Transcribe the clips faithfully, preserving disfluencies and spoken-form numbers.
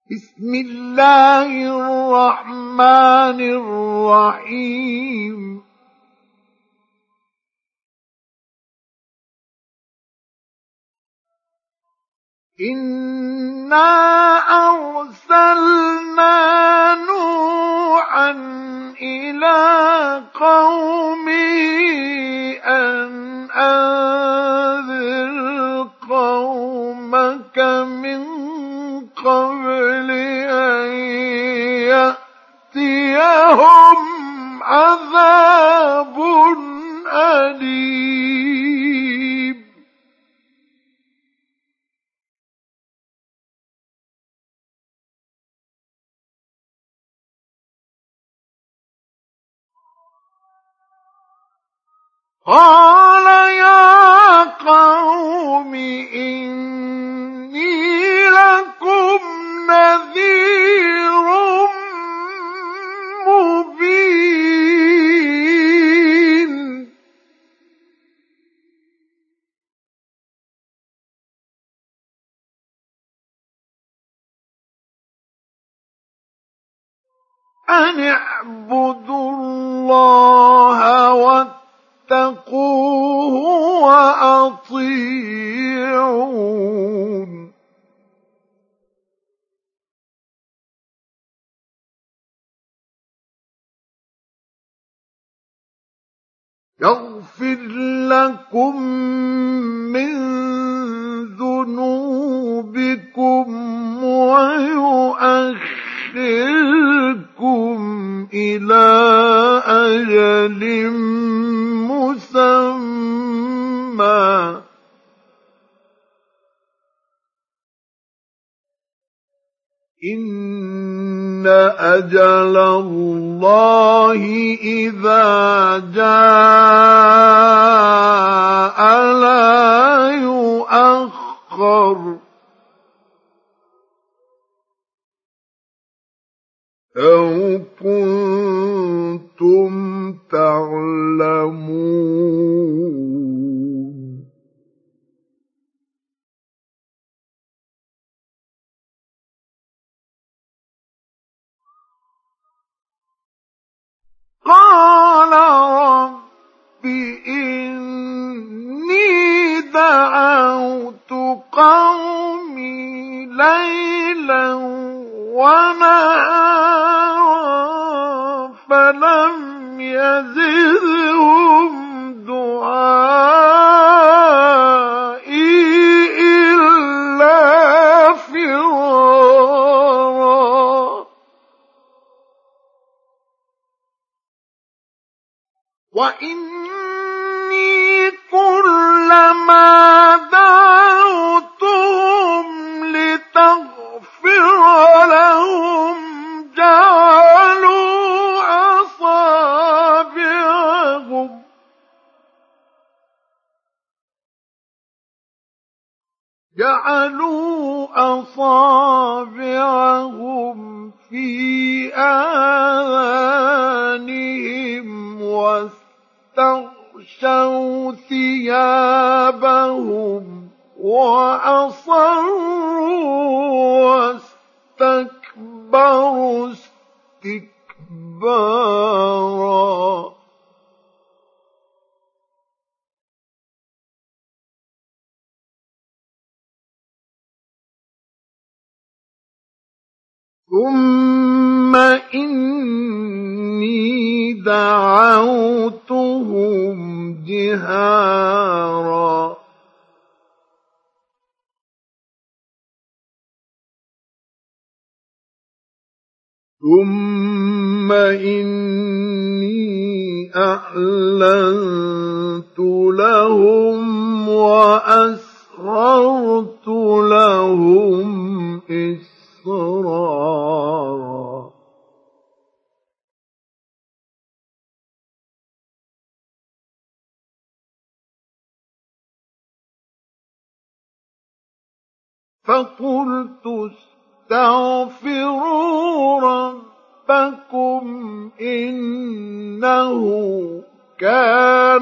بسم الله الرحمن الرحيم إنا أرسلنا نوحا إلى قومه أن أنذر قومك من قبل أن يأتيهم عذاب أليم قال يا قوم إني لكم نذير مبين أن اعبدوا الله واتقوه وأطيعون يغفر لكم من ذنوبكم ويؤخركم إلى أجل مسمى إن أجل الله إذا جاء لا يؤخر لو كنتم تعلمون قال رب إني دعوت قومي ليلا ونهارا فلم يزدهم دعائي إلا فرارا وإني كلما دعوتهم لتغفر لهم جعلوا أصابعهم جعلوا أصابعهم في آذانهم واستغشوا ثيابهم وأصروا واستكبروا استكبارا ثم إني دعوتهم جهارا ثم إني أعلنت لهم وأسررت لهم إسرارا فقلت استغفروا ربكم إنه كان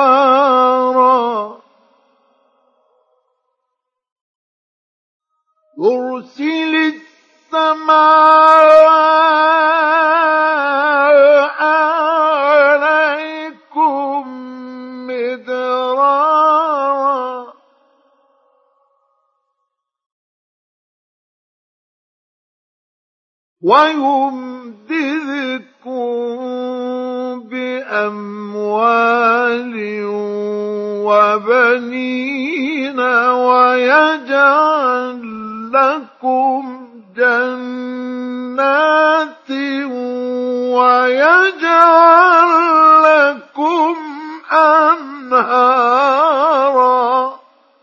غفارا يرسل السماء عليكم مدرارا ويمددكم بأموال وبنين ويجعل لكم جنات ويجعل لكم أنهارا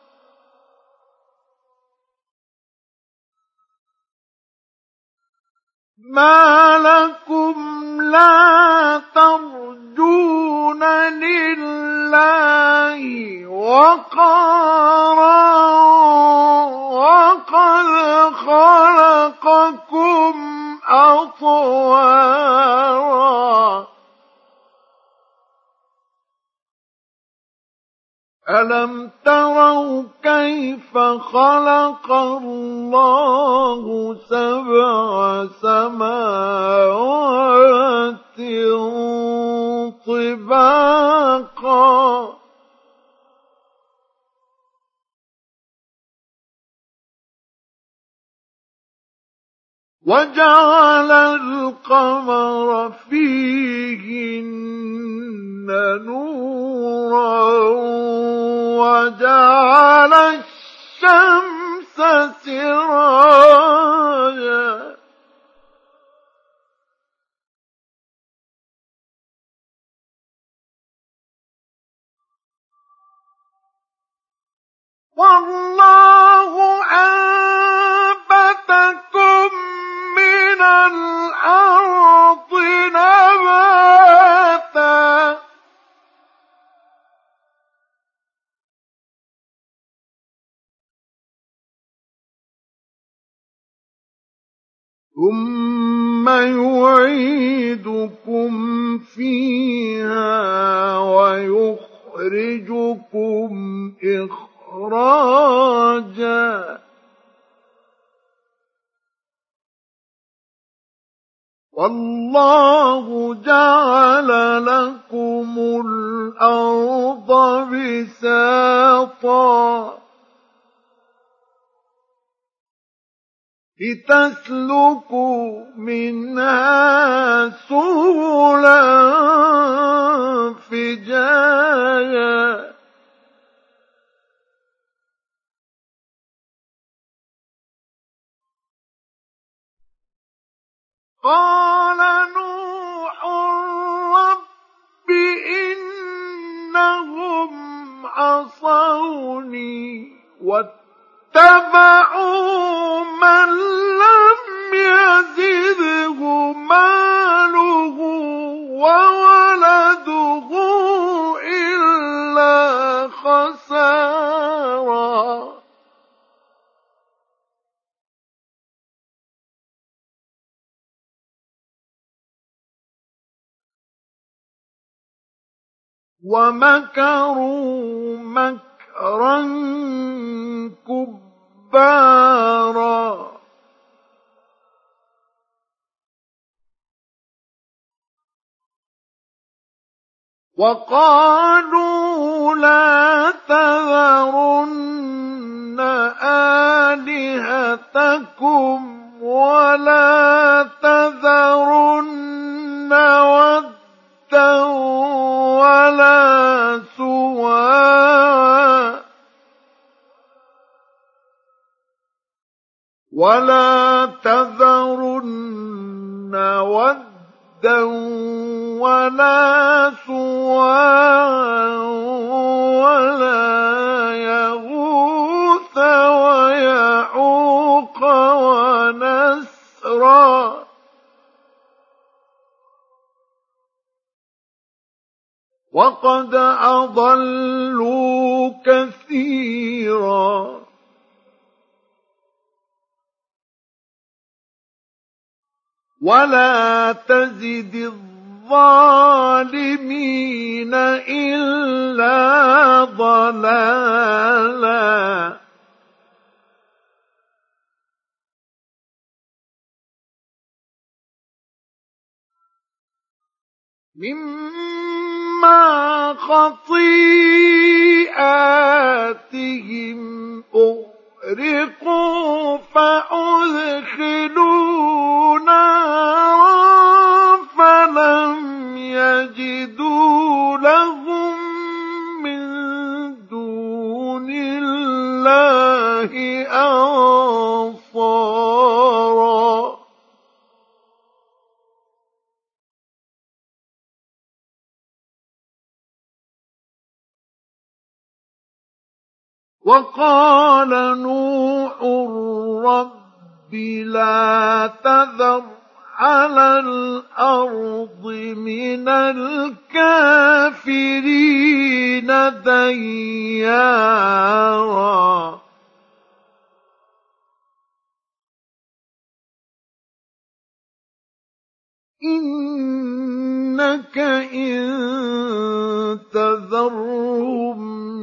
ما لكم لا ترجون لله وقارا وقد خلقكم أطوارا ألم تروا كيف خلق الله سبع سماوات طباقا وجعل القمر فيهن نورا وجعل الشمس سراجا والله أنبتكم من الأرض نباتا ثم يعيدكم فيها ويخرجكم إخراجا والله جعل لكم الأرض بساطا لتسلكوا منها سبلا فجاجا قال نوح رب إنهم عصوني واتبعوا من لم يزده ماله وولده إلا خسارا ومكروا مكرا كبارا وقالوا لا تذرن آلهتكم ولا تذرن ودا ولا سواعا ولا تذرن ودا ولا سواعا ولا يغوث ويعوق ونسرا وقد أضلوا كثيرا ولا تزد الظالمين إلا ضلالا مما خطيئاتهم أغرقوا فأدخلوا نارا فلم يجدوا لهم من دون الله أنصارا. وقال نوح رب لا تذر على الأرض من الكافرين ديارا إنك إن تذرهم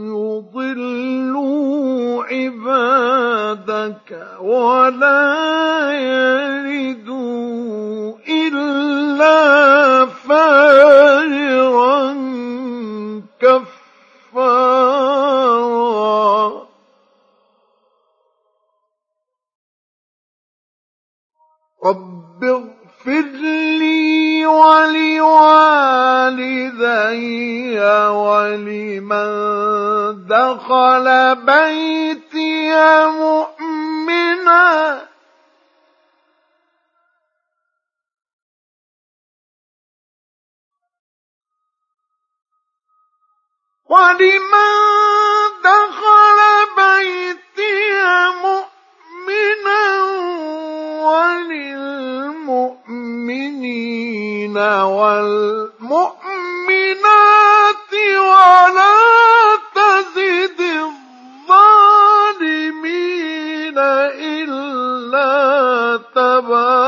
يضلوا عبادك ولا يلدوا إلا فاجرا كفارا. رب اغفر لي ولوالدي ولمن دخل بيتي مؤمنا ولمن دخل بيتي مؤمنا وللمؤمنين والمؤمنات ولا تزد الظالمين إلا تبارا.